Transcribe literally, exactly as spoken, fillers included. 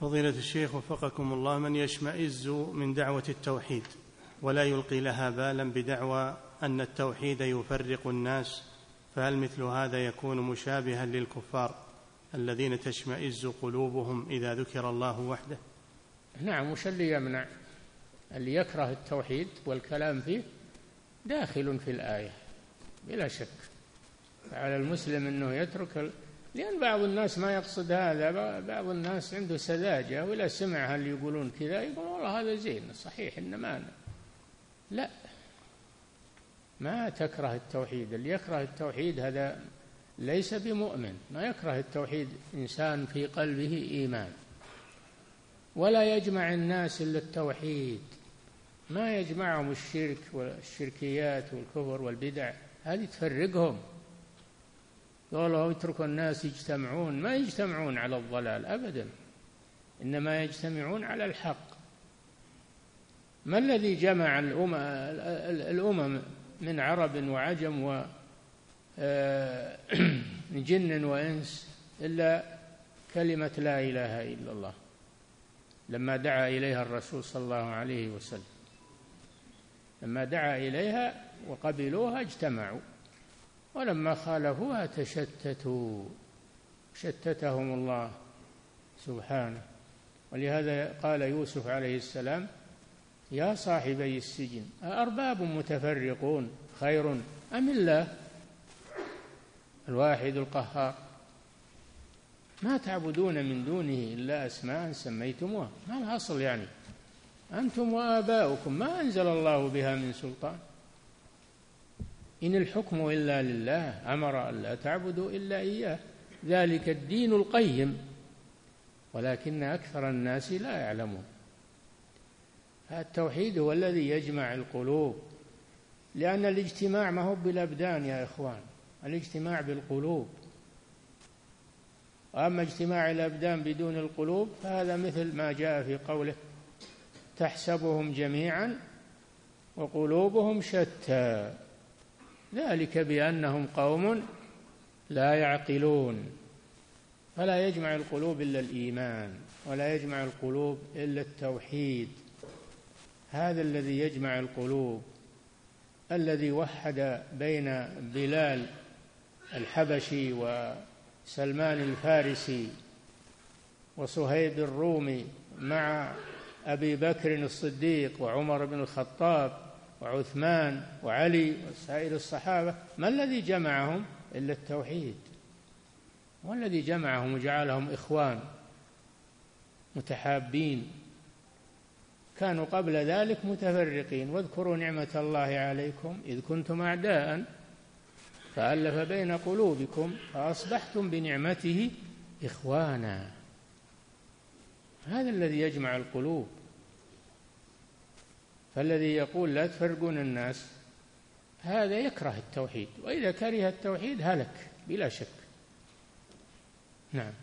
فضيلة الشيخ وفقكم الله، من يشمئز من دعوة التوحيد ولا يلقي لها بالا بدعوى أن التوحيد يفرق الناس، فهل مثل هذا يكون مشابها للكفار الذين تشمئز قلوبهم إذا ذكر الله وحده؟ نعم، وش اللي يمنع؟ اللي يكره التوحيد والكلام فيه داخل في الآية بلا شك. على المسلم أنه يترك ال... لأن بعض الناس ما يقصد هذا، بعض الناس عنده سذاجة، ولا سمع هل يقولون كذا يقول والله هذا زين صحيح، إنما أنا لا، ما تكره التوحيد. اللي يكره التوحيد هذا ليس بمؤمن. ما يكره التوحيد إنسان في قلبه إيمان. ولا يجمع الناس إلا التوحيد، ما يجمعهم الشرك والشركيات والكفر والبدع، هذه تفرقهم. قالوا اتركوا الناس يجتمعون، ما يجتمعون على الضلال أبدا، إنما يجتمعون على الحق. ما الذي جمع الأمم من عرب وعجم وجن وإنس إلا كلمة لا إله إلا الله، لما دعا إليها الرسول صلى الله عليه وسلم، لما دعا إليها وقبلوها اجتمعوا، ولما خالفوها تشتتوا، شتتهم الله سبحانه. ولهذا قال يوسف عليه السلام يا صاحبي السجن أأرباب متفرقون خير أم الله الواحد القهار، ما تعبدون من دونه إلا أسماء سميتموها، ما الأصل يعني أنتم وآباؤكم ما أنزل الله بها من سلطان، إن الحكم إلا لله أمر ألا تعبدوا إلا إياه، ذلك الدين القيم ولكن أكثر الناس لا يعلمون. التوحيد هو الذي يجمع القلوب، لأن الاجتماع ما هو بالأبدان يا إخوان، الاجتماع بالقلوب. وأما اجتماع الأبدان بدون القلوب فهذا مثل ما جاء في قوله تحسبهم جميعا وقلوبهم شتى، ذلك بأنهم قوم لا يعقلون. فلا يجمع القلوب إلا الإيمان، ولا يجمع القلوب إلا التوحيد، هذا الذي يجمع القلوب، الذي وحد بين بلال الحبشي وسلمان الفارسي وصهيب الرومي مع أبي بكر الصديق وعمر بن الخطاب وعثمان وعلي وسائر الصحابة. ما الذي جمعهم إلا التوحيد، والذي جمعهم وجعلهم إخوان متحابين. كانوا قبل ذلك متفرقين، واذكروا نعمة الله عليكم إذ كنتم أعداء فألف بين قلوبكم فأصبحتم بنعمته إخوانا. هذا الذي يجمع القلوب. فالذي يقول لا تفرقون الناس هذا يكره التوحيد، وإذا كره التوحيد هلك بلا شك. نعم.